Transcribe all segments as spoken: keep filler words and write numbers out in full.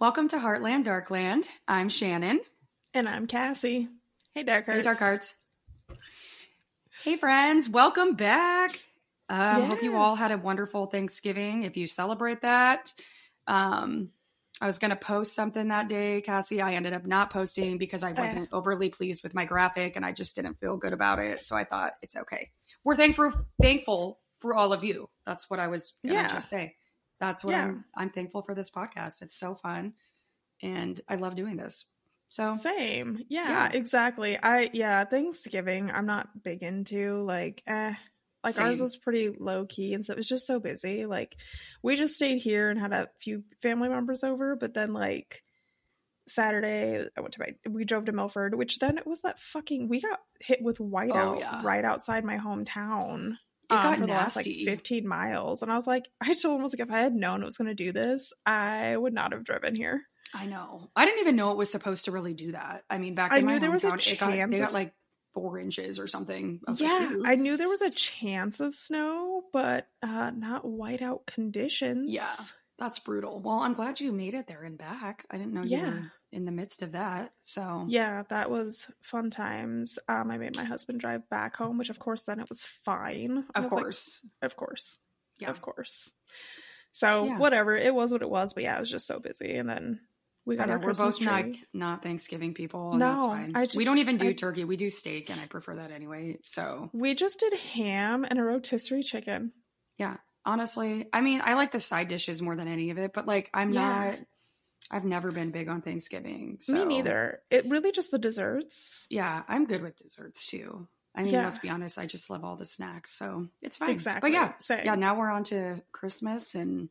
Welcome to Heartland Darkland. I'm Shannon. And I'm Cassie. Hey, Dark Hearts. Hey, Dark Hearts. Hey, friends. Welcome back. I um, yeah. hope you all had a wonderful Thanksgiving. If you celebrate that. Um, I was going to post something that day, Cassie. I ended up not posting because I wasn't uh, overly pleased with my graphic and I just didn't feel good about it. So I thought it's okay. We're thankful, thankful for all of you. That's what I was going to yeah. just say. That's what yeah. I'm, I'm thankful for this podcast. It's so fun. And I love doing this. So same. Yeah, yeah. exactly. I, yeah, Thanksgiving, I'm not big into like, eh, like same. Ours was pretty low key. And so it was just so busy. Like we just stayed here and had a few family members over, but then like Saturday I went to my, we drove to Milford, which then it was that fucking, we got hit with whiteout oh, yeah. right outside my hometown. It got um, for nasty. The last like fifteen miles. And I was like, I told him, I was like, if I had known it was going to do this, I would not have driven here. I know. I didn't even know it was supposed to really do that. I mean, back in I my knew there hometown, was a chance it got, they got of... like four inches or something. I yeah, like, I knew there was a chance of snow, but uh, not whiteout conditions. Yeah, that's brutal. Well, I'm glad you made it there and back. I didn't know you yeah. were in the midst of that. So yeah, that was fun times. Um, I made my husband drive back home, which of course then it was fine. Of was course, like, of course, yeah, of course. So yeah. whatever, it was what it was. But yeah, I was just so busy, and then. We got our we're Christmas both tree. not not Thanksgiving people. No, that's fine. I just, we don't even do I, turkey. We do steak, and I prefer that anyway. So we just did ham and a rotisserie chicken. Yeah, honestly, I mean, I like the side dishes more than any of it. But like, I'm yeah. not. I've never been big on Thanksgiving. So. Me neither. It really just the desserts. Yeah, I'm good with desserts too. I mean, yeah. let's be honest. I just love all the snacks, so it's fine. Exactly. But yeah, Same. yeah. Now we're on to Christmas and.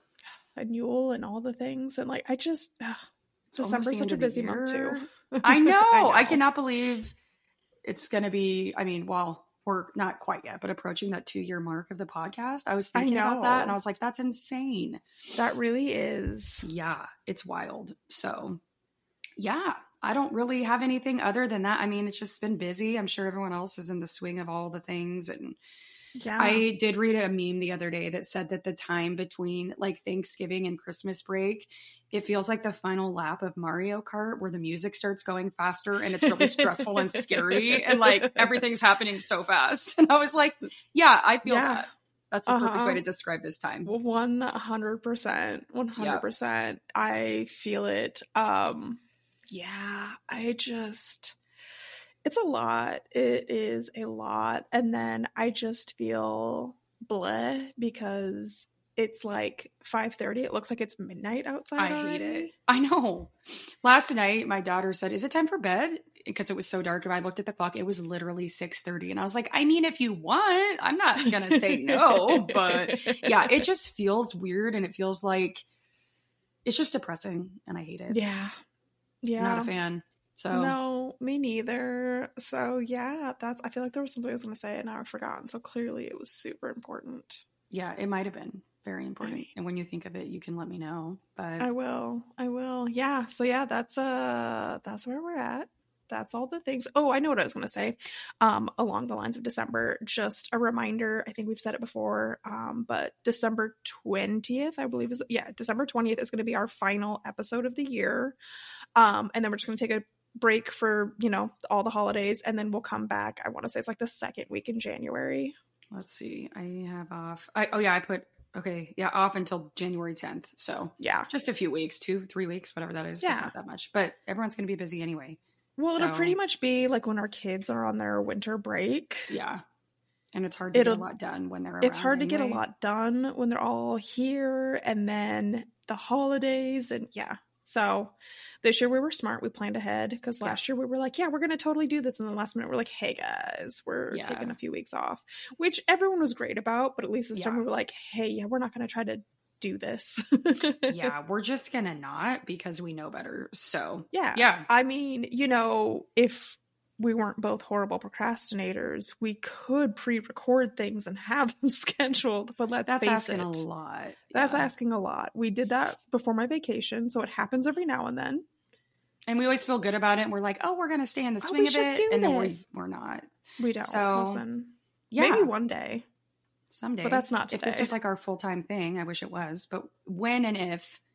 And Yule and all the things. And like, I just, ugh, December's such a busy month too. I know. I know. I cannot believe it's going to be, I mean, well, we're not quite yet, but approaching that two year mark of the podcast. I was thinking I about that and I was like, that's insane. That really is. Yeah. It's wild. So yeah, I don't really have anything other than that. I mean, it's just been busy. I'm sure everyone else is in the swing of all the things and yeah. I did read a meme the other day that said that the time between like Thanksgiving and Christmas break, it feels like the final lap of Mario Kart where the music starts going faster and it's really stressful and scary and like everything's happening so fast. And I was like, yeah, I feel yeah. that. That's the uh-huh. perfect way to describe this time. one hundred percent. one hundred percent. Yep. I feel it. Um, yeah, I just... It's a lot. It is a lot. And then I just feel bleh because it's like five thirty. It looks like it's midnight outside. I already. hate it. I know. Last night, my daughter said, is it time for bed? Because it was so dark. And I looked at the clock. It was literally six thirty. And I was like, I mean, if you want, I'm not going to say no. But yeah, it just feels weird. And it feels like it's just depressing. And I hate it. Yeah. Yeah. Not a fan. So no, me neither. So yeah, that's, I feel like there was something I was going to say and now I've forgotten. So clearly it was super important. Yeah, it might've been very important. I mean, and when you think of it, you can let me know, but I will, I will. Yeah. So yeah, that's, uh, that's where we're at. That's all the things. Oh, I know what I was going to say. Um, along the lines of December, just a reminder. I think we've said it before. Um, but December twentieth, I believe is, yeah, December twentieth is going to be our final episode of the year. Um, and then we're just going to take a break for, you know, all the holidays, and then we'll come back. I want to say it's like the second week in January. Let's see. I have off. I, oh yeah, I put, okay. Yeah. Off until January tenth. So yeah, just a few weeks, two, three weeks, whatever that is. Yeah. It's not that much, but everyone's going to be busy anyway. Well, so, it'll pretty much be like when our kids are on their winter break. Yeah. And it's hard to it'll, get a lot done when they're around. It's hard anyway. to get a lot done when they're all here, and then the holidays, and yeah. So this year we were smart. We planned ahead because last yeah. year we were like, yeah, we're going to totally do this. And then last minute we're like, hey guys, we're yeah. taking a few weeks off, which everyone was great about. But at least this yeah. time we were like, hey, yeah, we're not going to try to do this. Yeah, we're just going to not because we know better. So yeah. Yeah. I mean, you know, if we weren't both horrible procrastinators, we could pre-record things and have them scheduled, but let's that's face asking it, a lot. That's yeah. asking a lot. We did that before my vacation, so it happens every now and then. And we always feel good about it. And we're like, oh, we're going to stay in the swing oh, of it. And this. then we, we're not. We don't. So, listen. Yeah. Maybe one day. Someday. But that's not today. If this was like our full-time thing, I wish it was. But when and if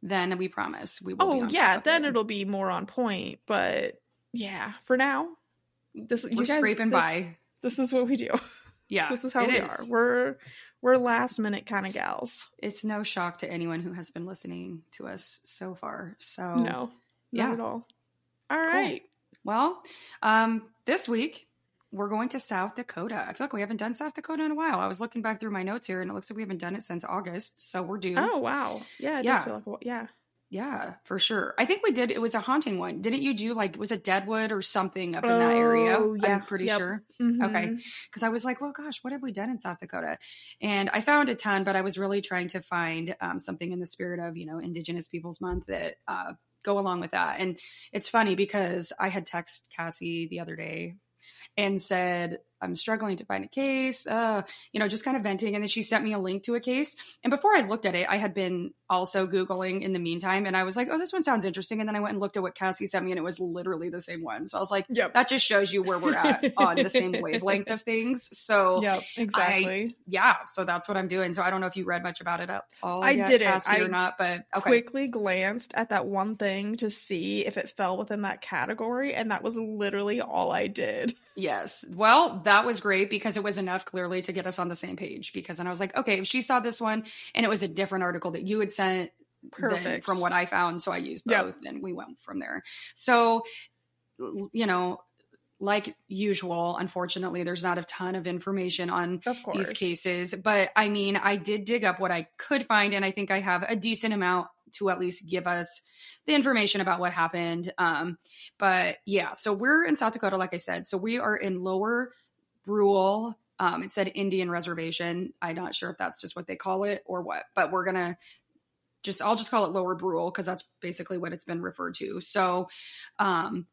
then we promise we will. Oh be on yeah, top then of it. it'll be more on point. But yeah, for now, this We're you guys, scraping this, by. This is what we do. Yeah, this is how we is. are. We're we're last minute kind of gals. It's no shock to anyone who has been listening to us so far. So no, not yeah. at all. All right. Cool. Well, um, this week we're going to South Dakota. I feel like we haven't done South Dakota in a while. I was looking back through my notes here, and it looks like we haven't done it since August. So we're due. Oh wow, yeah, it yeah. does feel like a, yeah. Yeah, for sure. I think we did. It was a haunting one. Didn't you do like, was it Deadwood or something up in oh, that area? Yeah, I'm pretty yep. sure. Mm-hmm. Okay. Because I was like, well, gosh, what have we done in South Dakota? And I found a ton, but I was really trying to find um, something in the spirit of, you know, Indigenous Peoples Month that uh, go along with that. And it's funny because I had texted Cassie the other day and said, I'm struggling to find a case, uh, you know, just kind of venting. And then she sent me a link to a case. And before I looked at it, I had been also Googling in the meantime. And I was like, oh, this one sounds interesting. And then I went and looked at what Cassie sent me, and it was literally the same one. So I was like, yep. that just shows you where we're at on the same wavelength of things. So yep, exactly. I, yeah. So that's what I'm doing. So I don't know if you read much about it at all. I yet, didn't. Cassie, I or not, but okay. quickly glanced at that one thing to see if it fell within that category. And that was literally all I did. Yes. Well, that was great because it was enough clearly to get us on the same page, because then I was like, okay, if she saw this one and it was a different article that you had sent Perfect. from what I found, so I used both, yep. and we went from there. So, you know, like usual, unfortunately, there's not a ton of information on these cases, but I mean, I did dig up what I could find, and I think I have a decent amount to at least give us the information about what happened. Um, but yeah, so we're in South Dakota, like I said. So we are in Lower Brule. Um, it said Indian Reservation. I'm not sure if that's just what they call it or what, but we're going to just, I'll just call it Lower Brule because that's basically what it's been referred to. So um,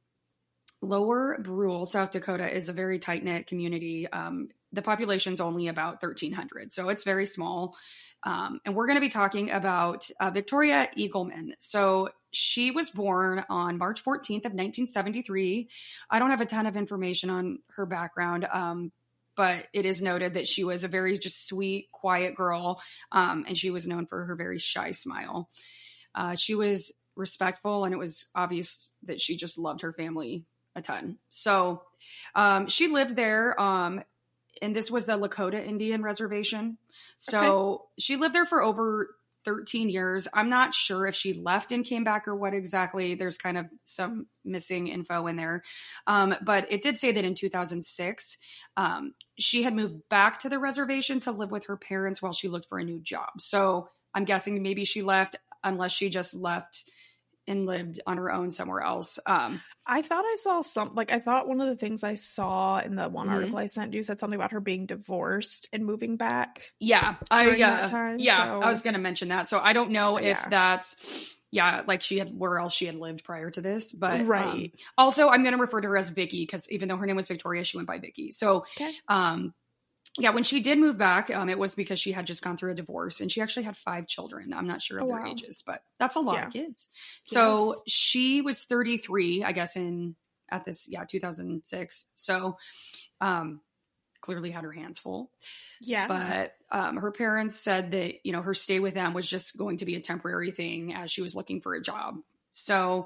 Lower Brule, South Dakota is a very tight-knit community. Um, the population's only about thirteen hundred, so it's very small. Um, and we're going to be talking about uh, Victoria Eagleman. So she was born on March fourteenth of nineteen seventy-three. I don't have a ton of information on her background, um, but it is noted that she was a very just sweet, quiet girl, um, and she was known for her very shy smile. Uh, she was respectful, and it was obvious that she just loved her family a ton. So um, she lived there, um, and this was the Lakota Indian Reservation. So okay. She lived there for over thirteen years. I'm not sure if she left and came back or what exactly. There's kind of some missing info in there. Um, but it did say that in two thousand six, um, she had moved back to the reservation to live with her parents while she looked for a new job. So I'm guessing maybe she left, unless she just left and lived on her own somewhere else. Um, I thought I saw some, like, I thought one of the things I saw in the one mm-hmm. article I sent you said something about her being divorced and moving back. Yeah. I, uh, that time, yeah, so. I was going to mention that. So I don't know if yeah. that's, yeah, like she had, where else she had lived prior to this, but right. Um, also I'm going to refer to her as Vicky, because even though her name was Victoria, she went by Vicky. So, okay. um, yeah, when she did move back, um, it was because she had just gone through a divorce, and she actually had five children. I'm not sure of oh, their wow. ages, but that's a lot yeah. of kids. So yes. she was thirty-three, I guess, in at this, yeah, two thousand six. So um, clearly had her hands full. Yeah. But um, her parents said that, you know, her stay with them was just going to be a temporary thing as she was looking for a job. So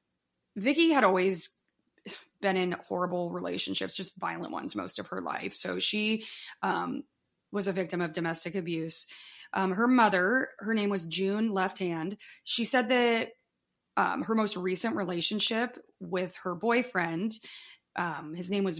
Vicky had always been in horrible relationships, just violent ones, most of her life. So she um, was a victim of domestic abuse. Um, her mother, her name was June Left Hand. She said that um, her most recent relationship with her boyfriend, um, his name was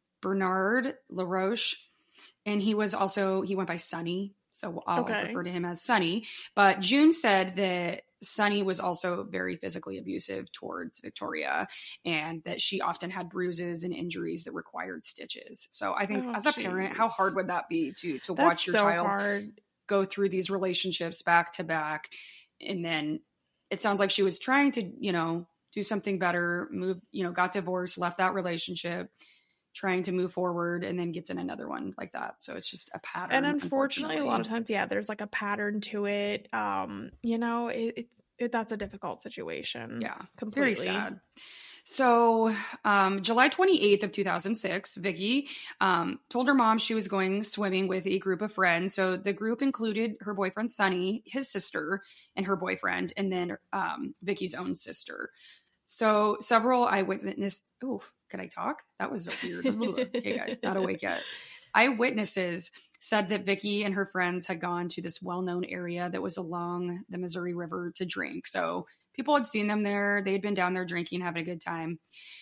Bernard LaRoche, and he was also, he went by Sonny. So I'll okay. refer to him as Sonny. But June said that Sonny was also very physically abusive towards Victoria, and that she often had bruises and injuries that required stitches. So I think oh, as a geez. parent, how hard would that be to to That's watch your so child hard. go through these relationships back to back? And then it sounds like she was trying to, you know, do something better, move, you know, got divorced, left that relationship, trying to move forward, and then gets in another one like that. So it's just a pattern. And unfortunately, unfortunately, a lot of times, yeah, there's like a pattern to it. Um, you know, it, it, it that's a difficult situation. Yeah. Completely. Very sad. So, um, July twenty-eighth of two thousand six, Vicky um, told her mom she was going swimming with a group of friends. So the group included her boyfriend, Sonny, his sister, and her boyfriend, and then um, Vicky's own sister. So several eyewitness. Oh, could I talk? That was a weird. Hey guys, not awake yet. Eyewitnesses said that Vicky and her friends had gone to this well-known area that was along the Missouri River to drink. So people had seen them there. They had been down there drinking, having a good time.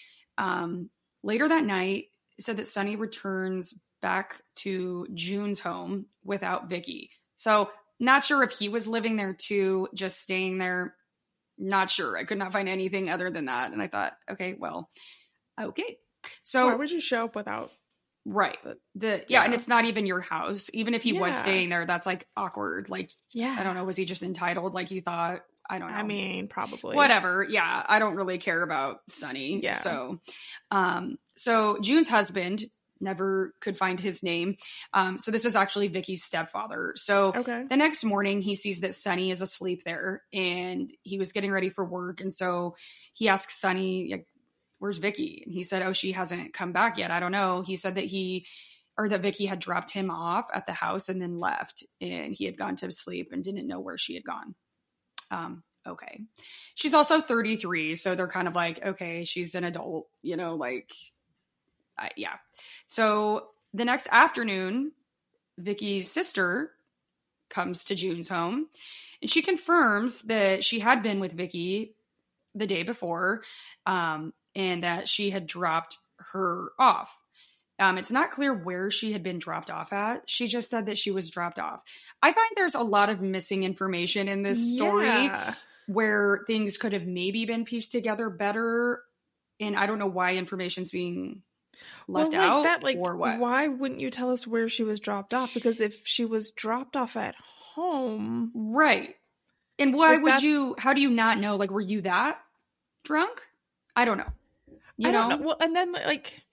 Um, later that night, it said that Sonny returns back to June's home without Vicky. So not sure if he was living there too, just staying there. Not sure. I could not find anything other than that. And I thought, okay, well, okay. So why would you show up without? Right. The, the yeah, yeah, and it's not even your house. Even if he yeah. was staying there, that's like awkward. Like, yeah, I don't know. Was he just entitled? Like he thought, I don't know. I mean, probably. Whatever. Yeah. I don't really care about Sonny. Yeah. So, um, so June's husband never could find his name. Um, so this is actually Vicky's stepfather. So okay. the next morning he sees that Sonny is asleep there and he was getting ready for work. And so he asks Sonny, like, where's Vicky? And he said, oh, she hasn't come back yet. I don't know. He said that he, or that Vicky had dropped him off at the house and then left and he had gone to sleep and didn't know where she had gone. Um, okay. She's also thirty-three. So they're kind of like, okay, she's an adult, you know, like, uh, yeah. So the next afternoon, Vicky's sister comes to June's home and she confirms that she had been with Vicky the day before, um, and that she had dropped her off. Um, it's not clear where she had been dropped off at. She just said that she was dropped off. I find there's a lot of missing information in this story yeah. where things could have maybe been pieced together better. And I don't know why information's being left well, like out that, like, or what. Why wouldn't you tell us where she was dropped off? Because if she was dropped off at home. Right. And why like would you, how do you not know? Like, were you that drunk? I don't know. You I know? don't know. Well, and then like,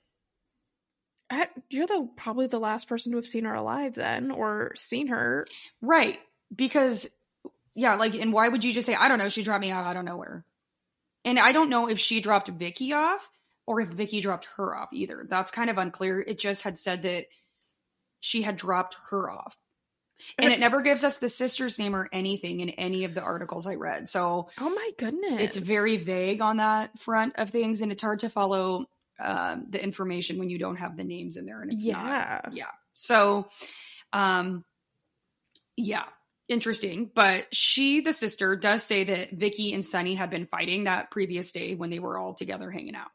I, you're the probably the last person to have seen her alive then, or seen her. Right. Because, yeah, like, and why would you just say, I don't know, she dropped me off, I don't know where. And I don't know if she dropped Vicky off or if Vicky dropped her off either. That's kind of unclear. It just had said that she had dropped her off. And it never gives us the sister's name or anything in any of the articles I read. So, oh my goodness. It's very vague on that front of things. And it's hard to follow um, the information when you don't have the names in there and it's yeah. not. Yeah. So, um, yeah, interesting. But she, the sister, does say that Vicky and Sonny had been fighting that previous day when they were all together hanging out.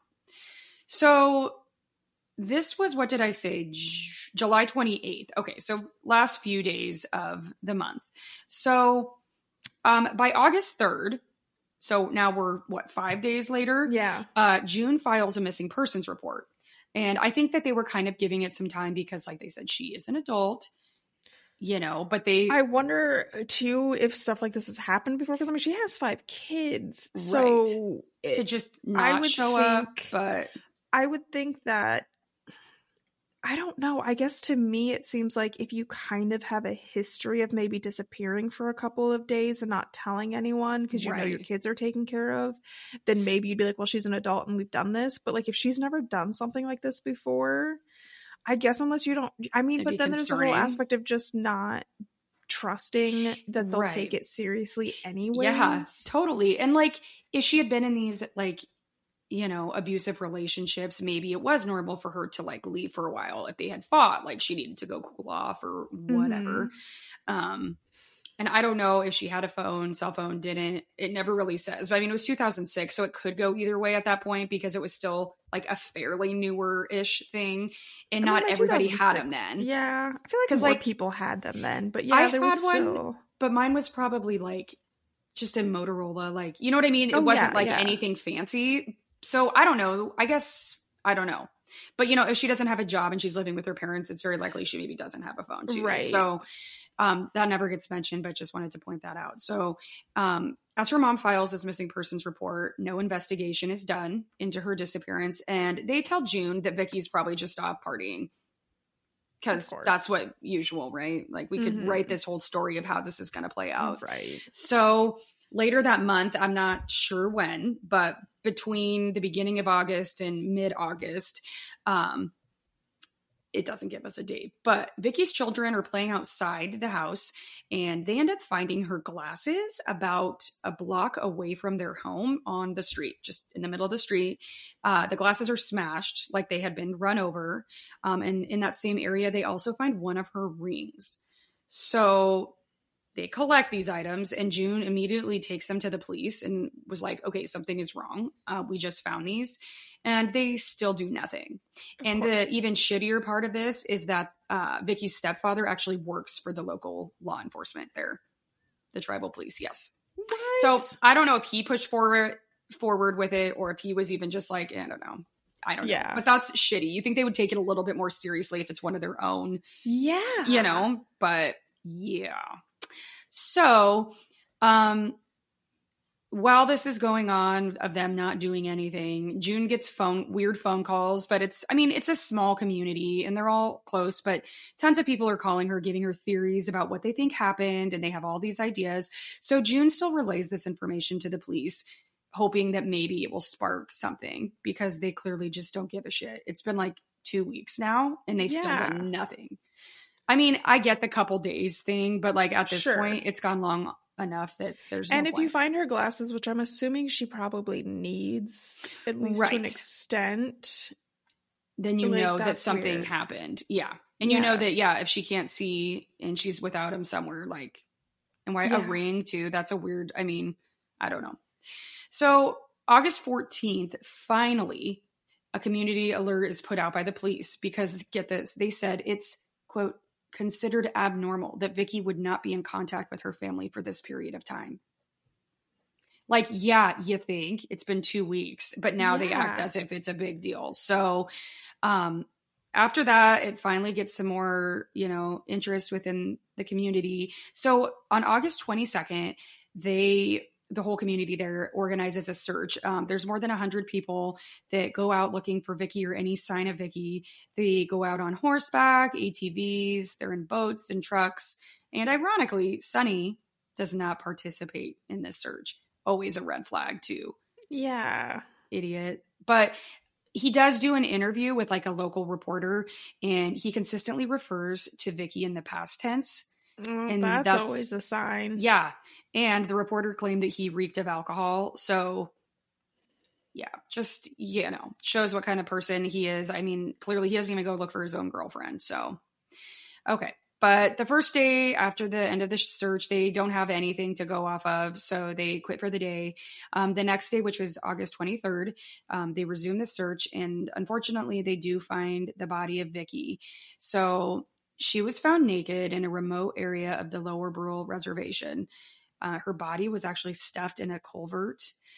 So this was, what did I say? J- July twenty-eighth. Okay. So last few days of the month. So um, by August third, so now we're what, five days later? Yeah. Uh, June files a missing persons report. And I think that they were kind of giving it some time because, like they said, she is an adult, you know, but they. I wonder too if stuff like this has happened before because I mean, she has five kids. So right. to just not show think, up. But I would think that. I don't know. I guess to me, it seems like if you kind of have a history of maybe disappearing for a couple of days and not telling anyone because you right. know your kids are taken care of, then maybe you'd be like, well, she's an adult and we've done this. But like if she's never done something like this before, I guess unless you don't, I mean, It'd but then concerning. There's the whole aspect of just not trusting that they'll right. take it seriously anyway. Yeah, totally. And like if she had been in these like, you know, abusive relationships, maybe it was normal for her to like leave for a while if they had fought, like she needed to go cool off or whatever. Mm-hmm. Um, and I don't know if she had a phone, cell phone, didn't, it never really says, but I mean, it was two thousand six. So it could go either way at that point because it was still like a fairly newer ish thing and I mean, not everybody had them then. Yeah. I feel like because like people had them then, but yeah, I there was still... one, but mine was probably like just a Motorola, like, you know what I mean? It oh, wasn't yeah, like yeah. anything fancy. So I don't know. I guess I don't know. But, you know, if she doesn't have a job and she's living with her parents, it's very likely she maybe doesn't have a phone too. Right. So um, that never gets mentioned, but just wanted to point that out. So um, as her mom files this missing persons report, no investigation is done into her disappearance. And they tell June that Vicky's probably just off partying. Because that's what usual, right? Like we could mm-hmm. write this whole story of how this is going to play out. Right. So later that month, I'm not sure when, but between the beginning of August and mid-August, um, it doesn't give us a date, but Vicki's children are playing outside the house and they end up finding her glasses about a block away from their home on the street, just in the middle of the street. Uh, the glasses are smashed like they had been run over. Um, and in that same area, they also find one of her rings. So they collect these items and June immediately takes them to the police and was like, okay, something is wrong. Uh, we just found these. And they still do nothing. Of and course. The even shittier part of this is that uh, Vicki's stepfather actually works for the local law enforcement there, the tribal police. Yes. What? So I don't know if he pushed forward forward with it or if he was even just like, I don't know. I don't know. Yeah. But that's shitty. You think they would take it a little bit more seriously if it's one of their own. Yeah. You know, but yeah. So, um, while this is going on of them not doing anything, June gets phone weird phone calls, but it's, I mean, it's a small community and they're all close, but tons of people are calling her, giving her theories about what they think happened. And they have all these ideas. So June still relays this information to the police, hoping that maybe it will spark something because they clearly just don't give a shit. It's been like two weeks now and they've Yeah. still done nothing. I mean, I get the couple days thing, but like at this Sure. point, it's gone long enough that there's no And if point. you find her glasses, which I'm assuming she probably needs, at least to an Right. extent, then you like, know that that's something weird. happened. Yeah. And you know Yeah. that, yeah, if she can't see and she's without him somewhere, like, and why Yeah. a ring too, that's a weird, I mean, I don't know. So August fourteenth, finally, a community alert is put out by the police because, get this, they said it's, quote, considered abnormal that Vicki would not be in contact with her family for this period of time. Like, yeah, you think it's been two weeks, but now they act Yeah. as if it's a big deal. So, um, after that, it finally gets some more, you know, interest within the community. So on August twenty-second, they, the whole community there organizes a search. Um, there's more than a hundred people that go out looking for Vicki or any sign of Vicki. They go out on horseback, A T Vs, they're in boats and trucks. And ironically, Sonny does not participate in this search. Always a red flag too. Yeah. Idiot. But he does do an interview with like a local reporter and he consistently refers to Vicki in the past tense. Well, And that's, that's- always a sign. Yeah. And the reporter claimed that he reeked of alcohol. So yeah, just, you know, shows what kind of person he is. I mean, clearly he doesn't even go look for his own girlfriend. So, okay. But the first day after the end of the search, they don't have anything to go off of. So they quit for the day. Um, the next day, which was August twenty-third, um, they resume the search. And unfortunately, they do find the body of Vicki. So she was found naked in a remote area of the Lower Brule Reservation. Uh, her body was actually stuffed in a culvert,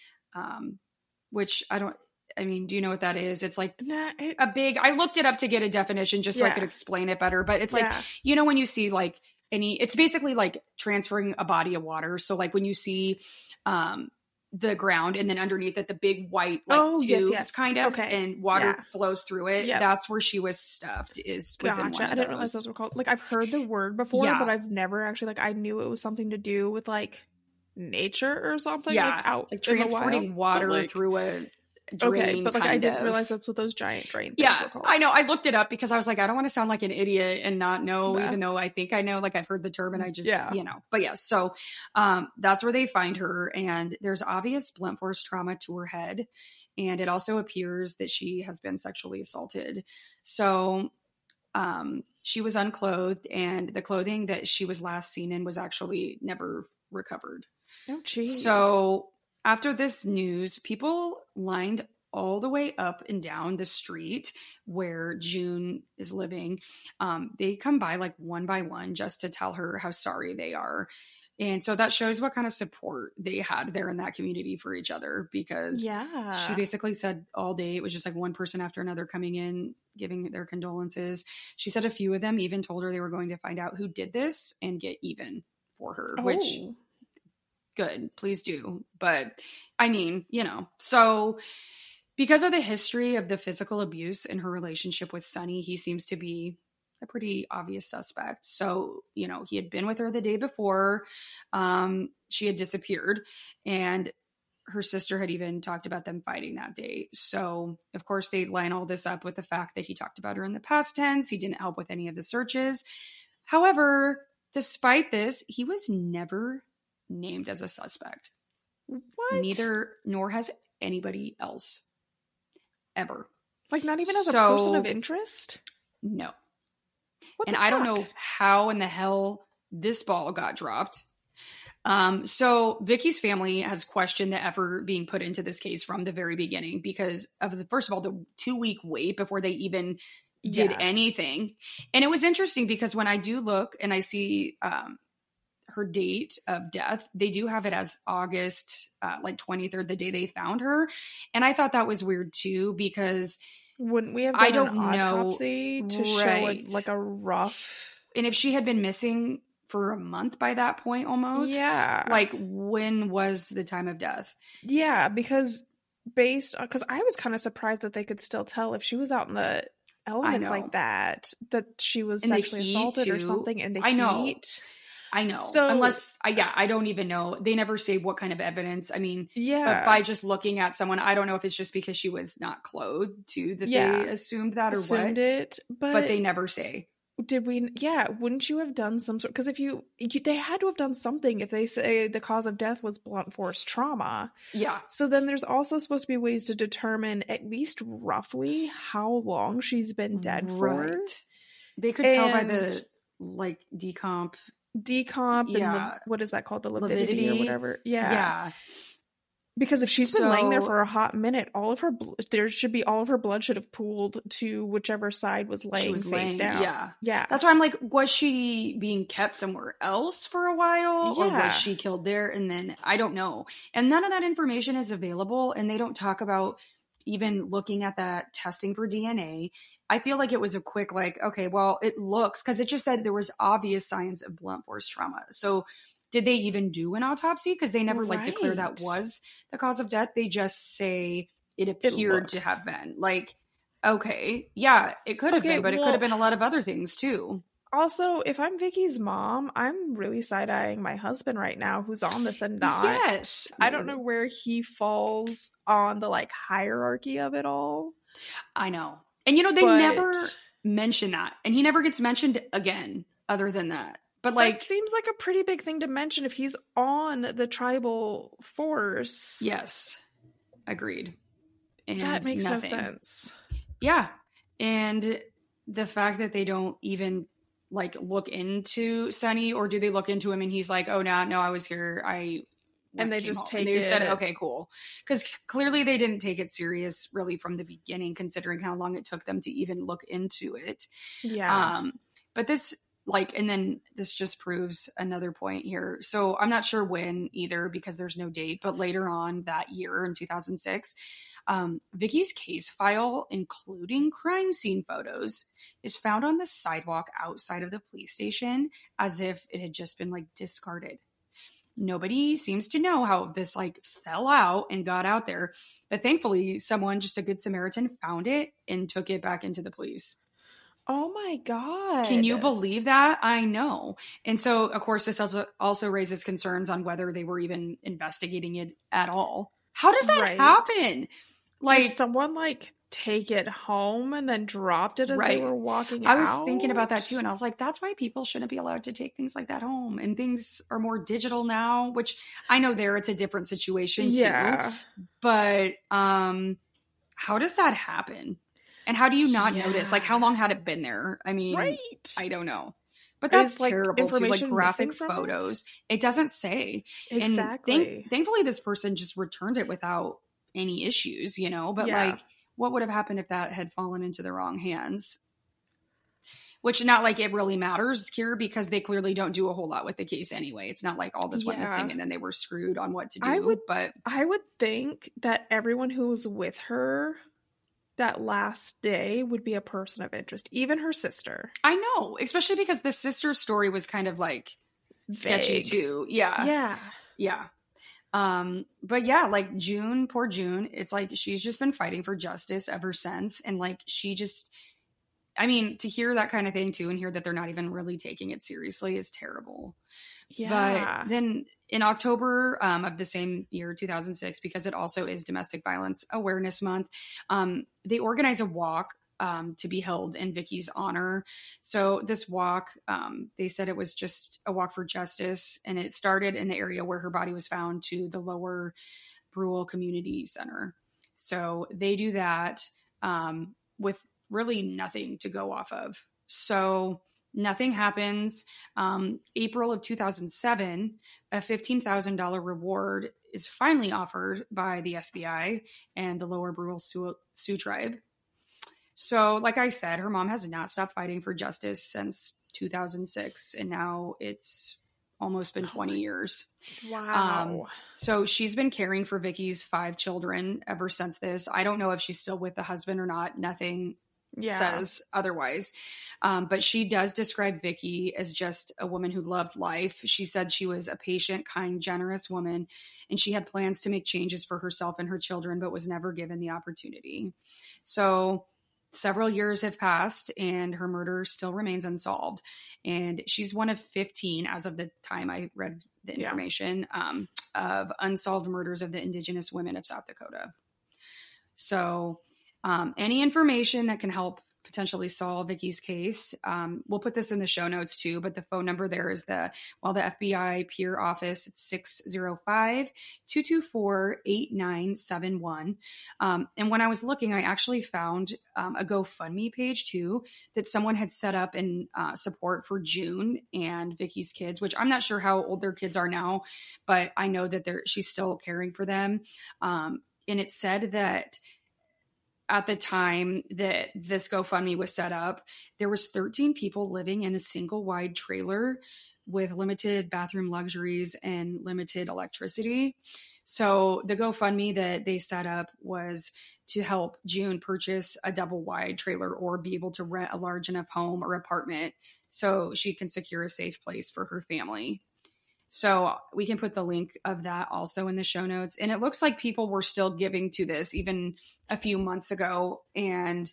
um, which I don't, I mean, do you know what that is? It's like Nah, it, a big, I looked it up to get a definition just so I Yeah. could explain it better, but it's like, yeah. you know, when you see like any, it's basically like transferring a body of water. So like when you see um, the ground and then underneath it, the big white like Oh, yes, tubes yes. kind of, Okay. and water Yeah. flows through it. Yep. That's where she was stuffed is, was in one Gotcha. of I didn't realize those. those were called. Like, I've heard the word before, Yeah. but I've never actually, like, I knew it was something to do with, like, nature or something. Yeah, Like, out like in the transporting wild. water But, like, through a drain. okay, but, like, I kind didn't of. realize that's what those giant drain things Yeah, were called. I know. I looked it up because I was like, I don't want to sound like an idiot and not know, Yeah. even though I think I know, like I've heard the term and I just, Yeah. you know, but yes. So um, that's where they find her. And there's obvious blunt force trauma to her head. And it also appears that she has been sexually assaulted. So um, she was unclothed and the clothing that she was last seen in was actually never recovered. Oh, jeez. So after this news, people lined all the way up and down the street where June is living. Um, they come by like one by one just to tell her how sorry they are. And so that shows what kind of support they had there in that community for each other, because yeah. she basically said all day it was just like one person after another coming in, giving their condolences. She said a few of them even told her they were going to find out who did this and get even for her, Oh. which good, please do. But I mean, you know, so because of the history of the physical abuse in her relationship with Sonny, he seems to be a pretty obvious suspect. So, you know, he had been with her the day before. Um, she had disappeared, and her sister had even talked about them fighting that day. So, of course, they line all this up with the fact that he talked about her in the past tense. He didn't help with any of the searches. However, despite this, he was never named as a suspect. What? Neither, nor has anybody else ever. Like, not even as So, a person of interest? No. What And the I don't fuck? know how in the hell this ball got dropped. Um, so Vicky's family has questioned the effort being put into this case from the very beginning because of the, first of all, the two week wait before they even did Yeah. anything. And it was interesting because when I do look and I see, um, her date of death, they do have it as August, uh, like twenty-third, the day they found her. And I thought that was weird too, because Wouldn't we have done I don't an know. autopsy to show Right. it like a rough? And if she had been missing for a month by that point almost, Yeah. like when was the time of death? Yeah, because based on, because I was kind of surprised that they could still tell if she was out in the elements know. like that, that she was In the sexually heat, assaulted or too. something in the I know. heat. I know. So- Unless, I yeah, I don't even know. They never say what kind of evidence. I mean, Yeah. but by just looking at someone, I don't know if it's just because she was not clothed too that Yeah. they assumed that or assumed what. it, but, But they never say. did we? Yeah, wouldn't you have done some sort? Because if you, you, they had to have done something if they say the cause of death was blunt force trauma. Yeah. So then there's also supposed to be ways to determine at least roughly how long she's been dead for. Right. They could tell by And- the like decomp. Decomp and Yeah. the, what is that called? The lividity, Lividity. or whatever. Yeah. Yeah. Because if she's been laying there So- for a hot minute, all of her bl- there should be all of her blood should have pooled to whichever side was laying She was face laying. down. Yeah. Yeah. That's why I'm like, was she being kept somewhere else for a while? Or Yeah. was she killed there? And then I don't know. And none of that information is available. And they don't talk about even looking at that testing for D N A. I feel like it was a quick, like, okay, well, it looks, because it just said there was obvious signs of blunt force trauma. So did they even do an autopsy? Because they never like declare that Right. was the cause of death. They just say it appeared to looks. have been. Like, okay, yeah, it could have Okay, been, but it well- could have been a lot of other things too. Also, if I'm Vicky's mom, I'm really side-eyeing my husband right now who's on this and not. Yes. I don't know where he falls on the like hierarchy of it all. I know. And you know, they But- never mention that. And he never gets mentioned again other than that. But like, that seems like a pretty big thing to mention if he's on the tribal force. yes, agreed. And That makes nothing. no sense. Yeah. And the fact that they don't even like look into Sonny, or do they look into him and he's like, oh, no, no, I was here. I And they came just home. take and they said, it- okay, cool. Because clearly they didn't take it serious really from the beginning, considering how long it took them to even look into it. Yeah. Um, but this, like, and then this just proves another point here. So I'm not sure when either, because there's no date, but later on that year in two thousand six, um, Vicky's case file, including crime scene photos, is found on the sidewalk outside of the police station as if it had just been like discarded. Nobody seems to know how this like fell out and got out there, but thankfully someone, just a good Samaritan, found it and took it back into the police. Oh my god. Can you believe that? I know. And so, of course, this also, also raises concerns on whether they were even investigating it at all. How does that Right. happen? Like, Did someone like take it home and then dropped it as Right. they were walking I out? was thinking about that too. And I was like, that's why people shouldn't be allowed to take things like that home. And things are more digital now, which I know there it's a different situation too. Yeah. But um, how does that happen? And how do you not notice? Like, how Yeah. long had it been there? I mean, Right. I don't know. But Is, that's like, terrible too. Like information graphic missing from it? photos. It? doesn't say. Exactly. And thank- thankfully, this person just returned it without any issues, you know? But Yeah. like, what would have happened if that had fallen into the wrong hands? Which, not like it really matters here, because they clearly don't do a whole lot with the case anyway. It's not like all this went Yeah. missing and then they were screwed on what to do. I would- but I would think that everyone who was with her that last day would be a person of interest, even her sister. I know, especially because the sister's story was kind of like sketchy Vague. too. Yeah. Yeah. Yeah. Um, but yeah, like June, poor June, it's like she's just been fighting for justice ever since. And like she just I mean, to hear that kind of thing too and hear that they're not even really taking it seriously is terrible. Yeah. But then in October um, of the same year, two thousand six, because it also is Domestic Violence Awareness Month, um, they organize a walk um, to be held in Vicki's honor. So this walk, um, they said it was just a walk for justice, and it started in the area where her body was found to the Lower Brule Community Center. So they do that um, with really nothing to go off of. So nothing happens. Um, April of two thousand seven, a fifteen thousand dollars reward is finally offered by the F B I and the Lower Brule Sioux, Sioux Tribe. So, like I said, her mom has not stopped fighting for justice since two thousand six, and now it's almost been twenty years. Wow. Um, so she's been caring for Vicki's five children ever since this. I don't know if she's still with the husband or not. Nothing Yeah. says otherwise. Um, but she does describe Vicki as just a woman who loved life. She said she was a patient, kind, generous woman, and she had plans to make changes for herself and her children, but was never given the opportunity. So several years have passed and her murder still remains unsolved. And she's one of fifteen, as of the time I read the information, yeah. um, of unsolved murders of the Indigenous women of South Dakota. So um, any information that can help potentially solve Vicki's case, um, we'll put this in the show notes too, but the phone number there is the, well, the F B I Peer Office. It's six oh five, two two four, eight nine seven one. Um, and when I was looking, I actually found um, a GoFundMe page too, that someone had set up in uh, support for June and Vicki's kids, which I'm not sure how old their kids are now, but I know that they're, she's still caring for them. Um, and it said that at the time that this GoFundMe was set up, there was thirteen people living in a single wide trailer with limited bathroom luxuries and limited electricity. So the GoFundMe that they set up was to help June purchase a double wide trailer or be able to rent a large enough home or apartment so she can secure a safe place for her family. So we can put the link of that also in the show notes. And it looks like people were still giving to this even a few months ago. And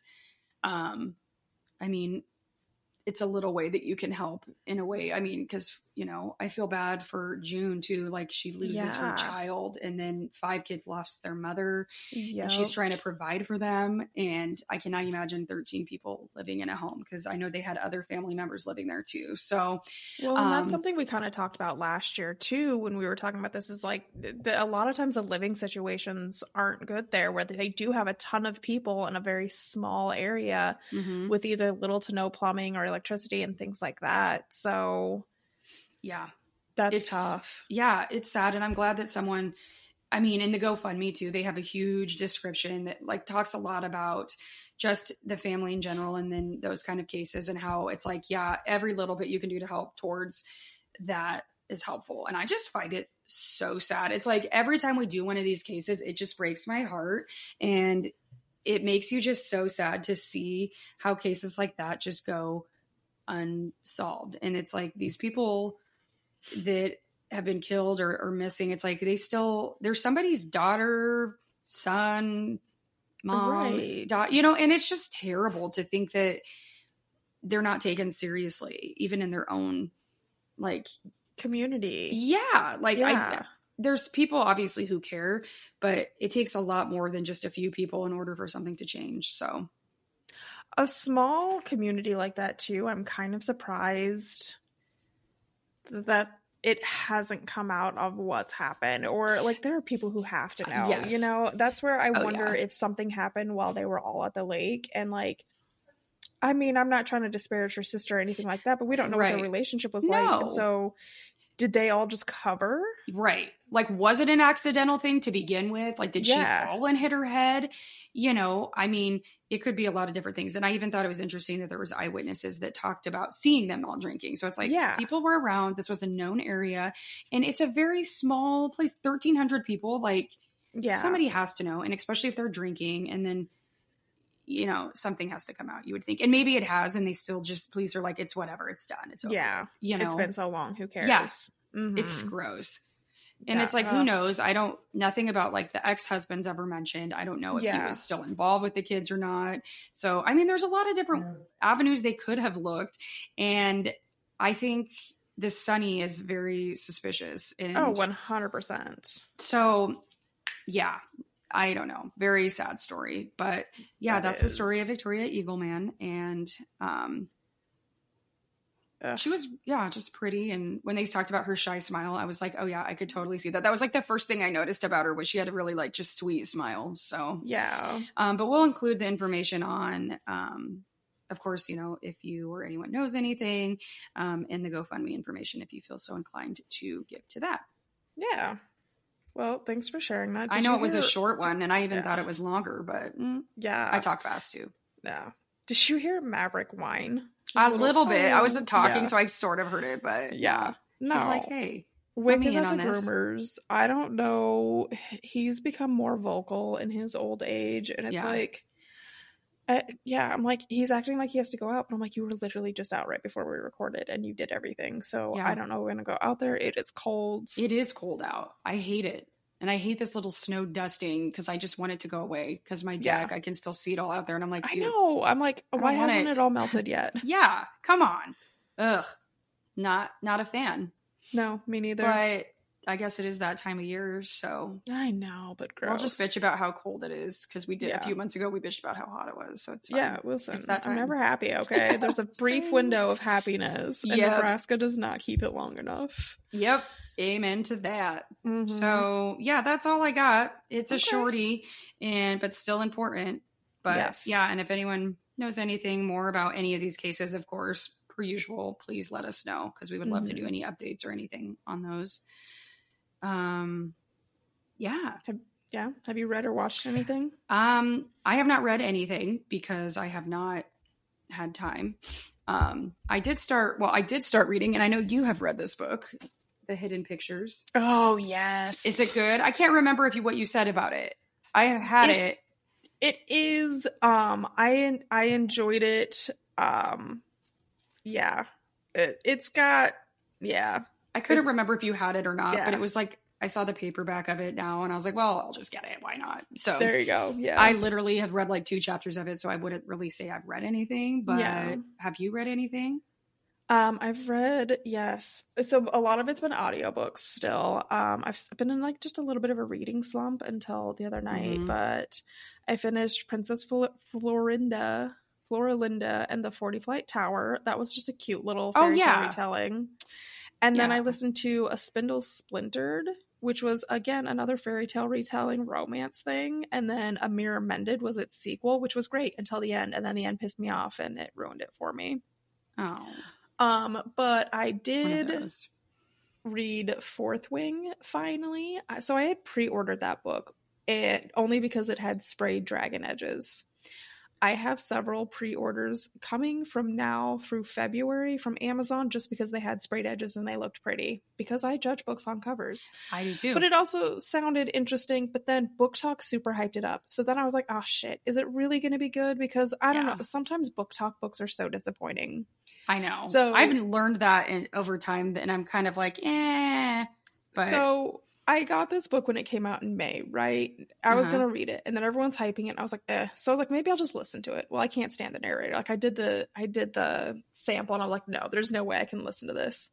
um, I mean, it's a little way that you can help in a way. I mean, because, you know, I feel bad for June too. Like she loses yeah. her child and then five kids lost their mother yep. and she's trying to provide for them. And I cannot imagine thirteen people living in a home because I know they had other family members living there too. So, well, and that's um, something we kind of talked about last year too, when we were talking about this is like the, a lot of times the living situations aren't good there where they do have a ton of people in a very small area mm-hmm. with either little to no plumbing or electricity and things like that. So yeah, that's it's tough. Yeah, it's sad. And I'm glad that someone, I mean, in the GoFundMe too, they have a huge description that like talks a lot about just the family in general. And then those kind of cases and how it's like, yeah, every little bit you can do to help towards that is helpful. And I just find it so sad. It's like every time we do one of these cases, it just breaks my heart. And it makes you just so sad to see how cases like that just go unsolved. And it's like these people that have been killed or, or missing, it's like they still, there's somebody's daughter, son, mom, right. da- you know, and it's just terrible to think that they're not taken seriously, even in their own like community. Yeah. Like yeah. I, there's people obviously who care, but it takes a lot more than just a few people in order for something to change. So a small community like that too, I'm kind of surprised that it hasn't come out of what's happened, or like there are people who have to know, yes. you know, that's where I oh, wonder yeah. if something happened while they were all at the lake. And like, I mean, I'm not trying to disparage her sister or anything like that, but we don't know right. what their relationship was no. like. And so did they all just cover? Right. Like, was it an accidental thing to begin with? Like, did yeah. she fall and hit her head? You know, I mean, it could be a lot of different things. And I even thought it was interesting that there was eyewitnesses that talked about seeing them all drinking. So it's like yeah. people were around. This was a known area. And it's a very small place, thirteen hundred people. Like, yeah. somebody has to know. And especially if they're drinking and then, you know, something has to come out, you would think. And maybe it has, and they still just, police are like, it's whatever, it's done. It's over. Yeah. You know, it's been so long. Who cares? Yeah. Mm-hmm. It's gross. And that, it's like, uh, who knows? I don't, nothing about like the ex-husband's ever mentioned. I don't know if Yeah. he was still involved with the kids or not. So, I mean, there's a lot of different Yeah. avenues they could have looked. And I think this Sonny is very suspicious. And Oh, one hundred percent. so, yeah, I don't know. Very sad story. But yeah, That that's the story of is- Victoria Eagleman. And, um, Ugh. she was, yeah, just pretty. And when they talked about her shy smile, I was like, oh yeah, I could totally see that. That was like the first thing I noticed about her was she had a really like just sweet smile. So, Yeah. um, but we'll include the information on, um, of course, you know, if you or anyone knows anything, um, in the GoFundMe information, if you feel so inclined to give to that. Yeah. Well, thanks for sharing that. I Did know you it was a hear- short one and I even Yeah. thought it was longer, but mm, Yeah. I talk fast too. Yeah. Did you hear Maverick whine? A little bit. I wasn't talking, Yeah. so I sort of heard it, but Yeah. No. She's like, hey, Wick me is in at on the this. groomers. I don't know. He's become more vocal in his old age, and it's Yeah. like, uh, yeah, I'm like, he's acting like he has to go out, but I'm like, you were literally just out right before we recorded, and you did everything. So Yeah. I don't know. We're gonna go out there. It is cold. it is cold out. I hate it. And I hate this little snow dusting because I just want it to go away because my Yeah. deck, I can still see it all out there. And I'm like, I "Ew." know. I'm like, I don't why want hasn't it. it all melted yet? Yeah, come on. Ugh. Not not a fan. No, me neither. But I guess it is that time of year, so I know, but gross. I'll just bitch about how cold it is because we did Yeah. a few months ago. We bitched about how hot it was, so it's fine. Yeah, listen, It's that I'm time. never happy, okay? There's a brief Same. window of happiness, and Yep. Nebraska does not keep it long enough. Yep. Amen to that. Mhm. So yeah, that's all I got. It's a Okay. shorty, and but still important. But Yes. yeah, and if anyone knows anything more about any of these cases, of course, per usual, please let us know because we would love to do Mhm. any updates or anything on those. Um, yeah. Yeah, have you read or watched anything? Um, I have not read anything because I have not had time. Um, I did start. Well, I did start reading, and I know you have read this book, The Hidden Pictures. Oh yes, Is it good? I can't remember if you what you said about it. I have had It- it. It is. Um, I I enjoyed it. Um, yeah, it, it's got. Yeah, I couldn't it's- remember if you had it or not, yeah. but it was like I saw the paperback of it now, and I was like, well, I'll just get it. Why not? So there you go. Yeah, I literally have read like two chapters of it, so I wouldn't really say I've read anything. But Yeah. have you read anything? Um, I've read, yes. So a lot of it's been audiobooks still. Um, I've been in like just a little bit of a reading slump until the other night, Mhm. but I finished Princess Flo- Florinda, Floralinda and the forty Flight Tower. That was just a cute little Oh, fairy tale yeah. retelling. And then Yeah. I listened to A Spindle Splintered, which was again another fairy tale retelling romance thing. And then A Mirror Mended was its sequel, which was great until the end. And then the end pissed me off and it ruined it for me. Oh, Um, but I one of did those. read Fourth Wing finally. Uh, So I had pre-ordered that book, and only because it had sprayed dragon edges. I have several pre-orders coming from now through February from Amazon just because they had sprayed edges and they looked pretty, because I judge books on covers. I do too. But it also sounded interesting, but then Book Talk super hyped it up. So then I was like, oh shit, is it really going to be good? Because I don't Yeah. know, sometimes Book Talk books are so disappointing. I know. So- I haven't learned that in over time, and I'm kind of like, eh. But So I got this book when it came out in May, right? I was Uh-huh. gonna read it, and then everyone's hyping it, and I was like, eh. So I was like, maybe I'll just listen to it. Well, I can't stand the narrator. Like I did the I did the sample, and I'm like, no, there's no way I can listen to this.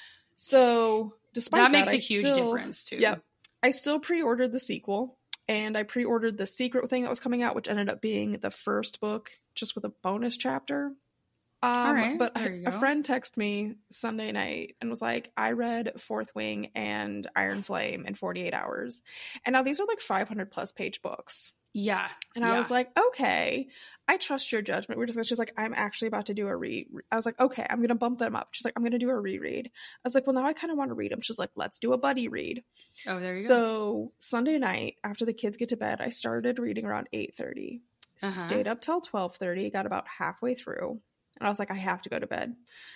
So despite that that, makes a I huge still- difference too. Yep. I still pre-ordered the sequel, and I pre-ordered the secret thing that was coming out, which ended up being the first book, just with a bonus chapter. Um, All right, but there you a go. friend texted me Sunday night and was like, I read Fourth Wing and Iron Flame in forty-eight hours. And now these are like five hundred plus page books. Yeah. And yeah. I was like, okay, I trust your judgment. We're just, she's like, I'm actually about to do a read. I was like, okay, I'm going to bump them up. She's like, I'm going to do a reread. I was like, well, now I kind of want to read them. She's like, let's do a buddy read. Oh, there you go. So Sunday night, after the kids get to bed, I started reading around eight thirty. Uh-huh. Stayed up till twelve thirty, got about halfway through. And I was like, I have to go to bed.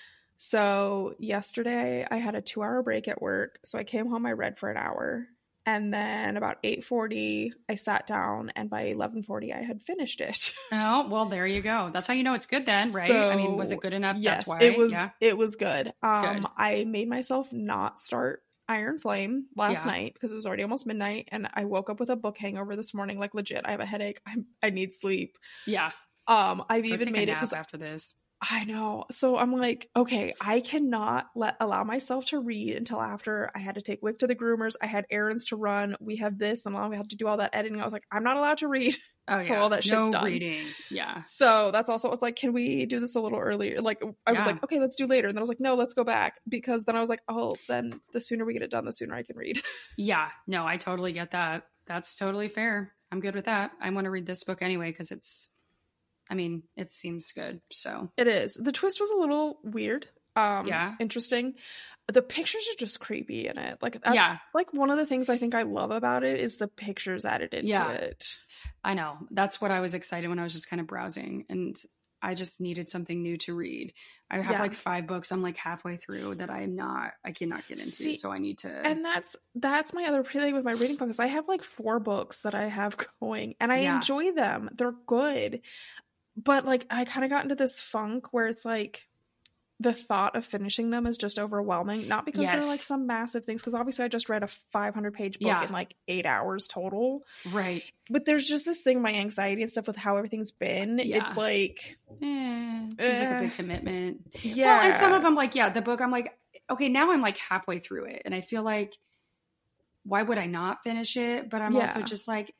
So yesterday I had a two hour break at work. So I came home, I read for an hour. And then about eight forty, I sat down, and by eleven forty, I had finished it. Oh, well, there you go. That's how you know it's good then, right? I mean, was it good enough? Yes, That's why. it was. Yeah. It was good. Um, Good. I made myself not start Iron Flame last Yeah. night because it was already almost midnight, and I woke up with a book hangover this morning. Like legit, I have a headache. I I need sleep. Yeah. Um, I've Go even take made a it nap because after this. I know. So I'm like, okay, I cannot let allow myself to read until after I had to take Wick to the groomers. I had errands to run. We have this, and now we have to do all that editing. I was like, I'm not allowed to read Oh until yeah. all that shit's no done. reading. Yeah. So that's also, I was like, can we do this a little earlier? Like, I was Yeah. like, okay, let's do later. And then I was like, no, let's go back. Because then I was like, oh, then the sooner we get it done, the sooner I can read. Yeah. No, I totally get that. That's totally fair. I'm good with that. I want to read this book anyway because it's, I mean, it seems good. So It is. The twist was a little weird. Um, Yeah. Interesting. The pictures are just creepy in it. Like, that's, yeah, like one of the things I think I love about it is the pictures added into Yeah. it. I know. That's what I was excited when I was just kind of browsing, and I just needed something new to read. I have Yeah. like five books I'm like halfway through that I'm not, I cannot get into. See, so I need to. And that's that's my other thing with my reading focus. I have like four books that I have going, and I Yeah. enjoy them. They're good. But like I kind of got into this funk where it's like the thought of finishing them is just overwhelming. Not because Yes. they're like some massive things, because obviously I just read a five hundred page book Yeah. in like eight hours total. Right. But there's just this thing, my anxiety and stuff with how everything's been. Yeah. It's like, Eh, it seems like a Eh. big commitment. yeah. Well, and some of them, like, yeah, the book, I'm like, okay, now I'm like halfway through it. And I feel like, why would I not finish it? But I'm Yeah. also just like,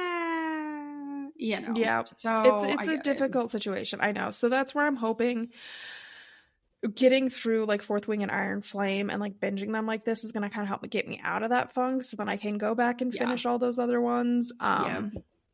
eh, you know. Yeah. So it's I it's a get it. difficult situation. I know. So that's where I'm hoping getting through like Fourth Wing and Iron Flame and like binging them like this is going to kind of help me get me out of that funk so then I can go back and Yeah. finish all those other ones. Yeah. Um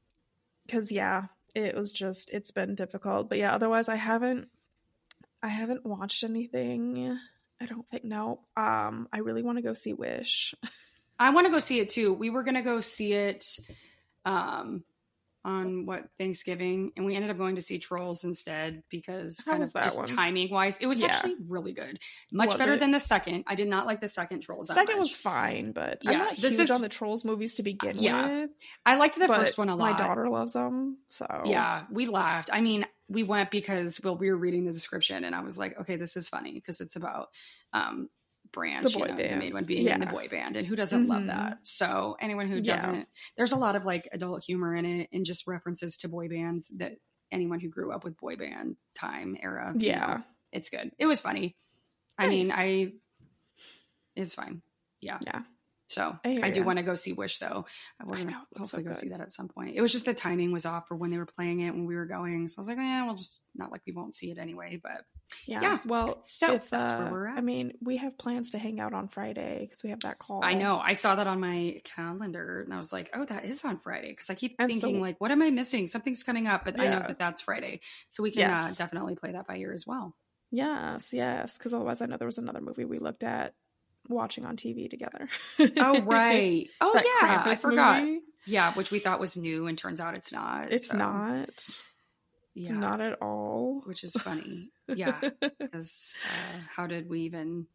cuz yeah, it was just it's been difficult. But yeah, otherwise I haven't I haven't watched anything. I don't think no. Um I really want to go see Wish. I want to go see it too. We were going to go see it um, on what Thanksgiving, and we ended up going to see Trolls instead because How kind was of that just one? timing wise, it was Yeah. actually really good. Much Was better it? than the second. I did not like the second Trolls that Second much. was fine, but Yeah, I'm not this huge is- on the Trolls movies to begin Yeah. with. I liked the but first one a lot. My daughter loves them, so Yeah, we laughed. I mean, we went because well, we were reading the description, and I was like, okay, this is funny because it's about um, Branch, The you boy know, the main one bands. being in the Yeah. boy band, and who doesn't love Mhm. that? So anyone who Yeah. doesn't, there's a lot of like adult humor in it, and just references to boy bands that anyone who grew up with boy band time era, you Yeah. know, it's good. It was funny. I mean, Nice. I it's fine. Yeah. Yeah. So I hear I do ya. want to go see Wish though. I want I to know, it looks so hopefully go good. see that at some point. It was just the timing was off for when they were playing it when we were going. So I was like, eh, we'll just not like we won't see it anyway. But Yeah. Yeah. Well, So, if, that's where uh, we're at. I mean, we have plans to hang out on Friday because we have that call. I know I saw that on my calendar and I was like, oh, that is on Friday. Cause I keep And thinking so- like, what am I missing? Something's coming up, but I know Yeah. that that's Friday. So we can Yes. uh, definitely play that by ear as well. Yes, yes. Because otherwise, I know there was another movie we looked at watching on T V together. Oh, right. Oh, That yeah. I Krampus forgot. movie. Yeah. Which we thought was new and turns out it's not. It's so, not. It's Yeah. not at all. Which is funny. Yeah. Because uh, how did we even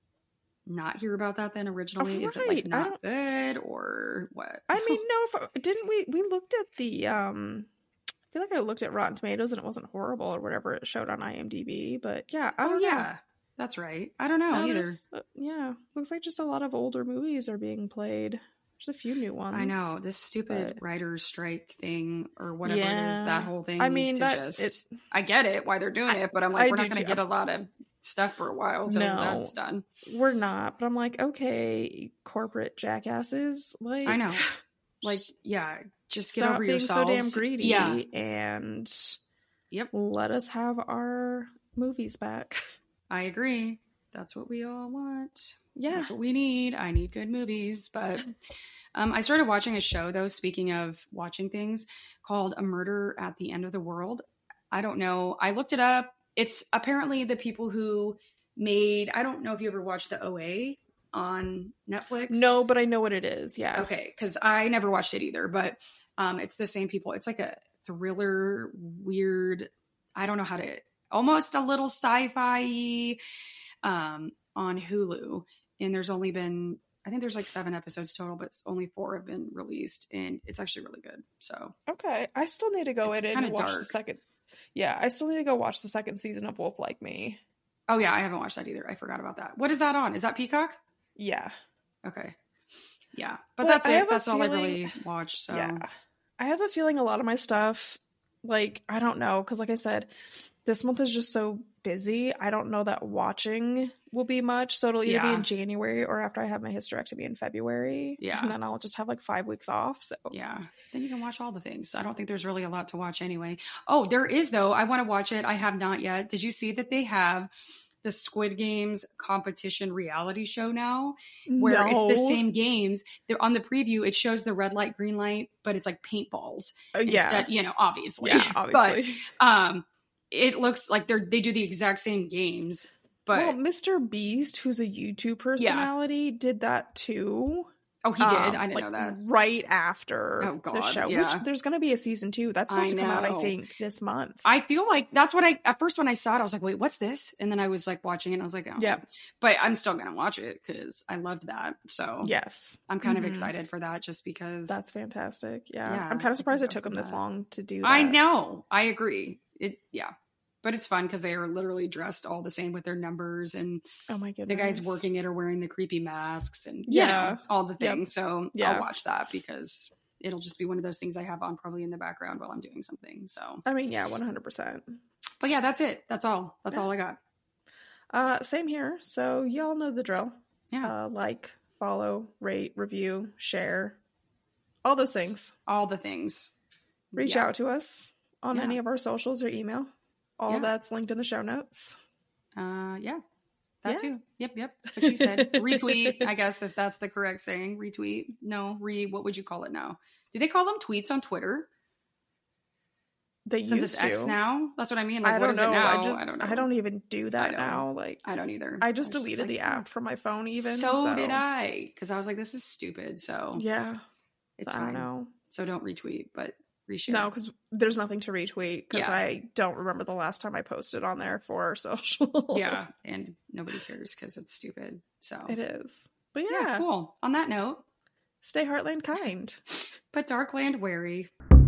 not hear about that then originally? Is it Right. like I not good or what? I mean, no. If, didn't we? We looked at the. um I feel like I looked at Rotten Tomatoes and it wasn't horrible or whatever it showed on IMDb. But yeah, I oh, don't know. yeah. That's right. I don't know No, either. there's, uh, yeah, looks like just a lot of older movies are being played. There's a few new ones. I know. This stupid but- writers' strike thing or whatever it is, Yeah. that whole thing I needs mean, to that- just. it- I get it why they're doing it, but I'm like, I we're do not going to too. get a lot of stuff for a while till No. that's done. We're not, but I'm like, okay, corporate jackasses. Like, I know. Like, just yeah, just get stop over being yourselves. so damn greedy Yeah. and Yep. let us have our movies back. I agree. That's what we all want. Yeah. That's what we need. I need good movies. But um, I started watching a show, though, speaking of watching things, called A Murder at the End of the World. I don't know. I looked it up. It's apparently the people who made, I don't know if you ever watched the O A on Netflix. No, but I know what it is. Yeah. Okay, because I never watched it either, but um, it's the same people. It's like a thriller, weird, I don't know how to, almost a little sci-fi um, on Hulu. And there's only been, I think there's like seven episodes total, but only four have been released. And it's actually really good. So, Okay. I still need to go It's in and kinda watch the dark. second. Yeah, I still need to go watch the second season of Wolf Like Me. oh yeah, I haven't watched that either. I forgot about that. What is that on? Is that Peacock? Yeah. Okay. Yeah. But, But that's I it. have a That's all I feeling- really watched. So Yeah. I have a feeling a lot of my stuff, like, I don't know, because like I said, this month is just so busy. I don't know that watching will be much. So it'll either be Yeah. in January or after I have my hysterectomy in February. Yeah. And then I'll just have like five weeks off. So yeah. Then you can watch all the things. I don't think there's really a lot to watch anyway. Oh, there is though. I want to watch it. I have not yet. Did you see that they have the Squid Games competition reality show now, where no. it's the same games? They're on the preview. It shows the red light, green light, but it's like paintballs. Uh, yeah. Instead, you know, obviously. Yeah, obviously. But um, it looks like they're they do the exact same games. But well, Mister Beast, who's a YouTube personality, did that too. oh, he did. Um, I didn't like, know that. Right after Oh, God, the show, yeah. which there's going to be a season two. That's supposed I to come out, I know. think, this month. I feel like that's what I at first when I saw it, I was like, wait, what's this? And then I was like watching it and I was like, oh. Yeah. But I'm still gonna watch it because I loved that. So Yes. I'm kind Mhm. of excited for that just because That's fantastic. Yeah. Yeah, I'm kind of surprised I it think took them this that- long to do that. I know. I agree. It yeah. But it's fun because they are literally dressed all the same with their numbers, and Oh my goodness. the guys working it are wearing the creepy masks and you Yeah. know, all the Yep. things. So Yeah. I'll watch that because it'll just be one of those things I have on probably in the background while I'm doing something. So I mean, yeah, one hundred percent. but yeah, that's it. That's all. That's Yeah. all I got. Uh, same here. So y'all know the drill. Yeah. Uh, like, follow, rate, review, share, all those things. All the things. Reach Yeah. out to us on Yeah. any of our socials or email. All Yeah. that's linked in the show notes. Uh, yeah, that Yeah. too. Yep, yep. What she said. Retweet, I guess, if that's the correct saying. Retweet. No, re. What would you call it now? Do they call them tweets on Twitter? They Since used it's X to. now, that's what I mean. Like, I what don't is know. it now? I just I don't know. I don't even do that know. now. Like I don't either. I just was deleted like, the "Oh." app from my phone. Even So, so, did I, because I was like, this is stupid. So Yeah, it's I fine. don't know. So don't retweet, but reshare. No, because there's nothing to retweet. Because Yeah. I don't remember the last time I posted on there for our social. Yeah, and nobody cares because it's stupid. So it is. But yeah, yeah, cool. On that note, stay Heartland kind. but Darkland wary.